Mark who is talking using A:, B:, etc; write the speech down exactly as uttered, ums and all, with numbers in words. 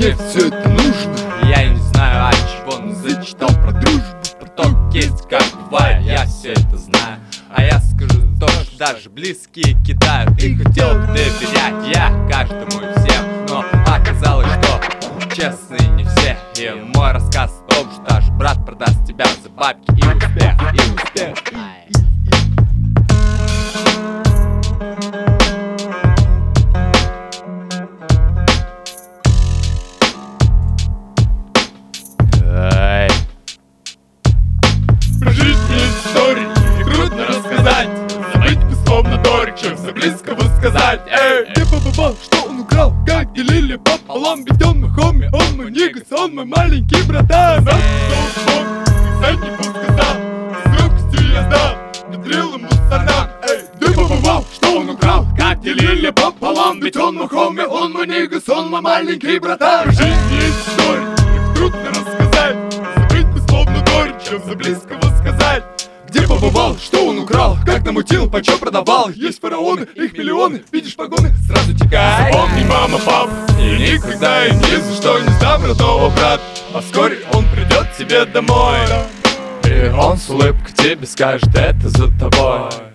A: мне все это нужно?
B: Я не знаю от чего, но зачитал про дружбу. Поток есть, как бывает, я все это знаю. А я скажу то, что даже близкие кидают. И хотел бы доверять я каждому и всем, но оказалось, что честные не все. И мой рассказ о том, что даже брат продаст тебя за бабки и успех, и успех.
A: Про жизнь есть истории, их трудно рассказать. Забыть бы словно дорог, чем за близкого сказать. Эй, ты побывал, что он украл, как делили пополам. Ведь он мой хоми, он мой нигас, он мой маленький братан. Нас кто смог, сказать не подсказал, с легкостью я сдал, внедрил ему сорнам. Эй, ты побывал, что он украл, как делили пополам. Ведь он мой хоми, он мой нигас, он мой маленький братан. Про жизнь есть истории, их трудно рассказать. Забыть бы словно дорог, чем за близкого сказать. Где побывал, что он украл, как намутил, почем продавал. Есть фараоны, их миллионы, видишь погоны, сразу текай. Запомни, мама, пап, и никогда и ни за что не сдам родного брата. А вскоре он придет к тебе домой, и он с улыбкой тебе скажет: это за тобой.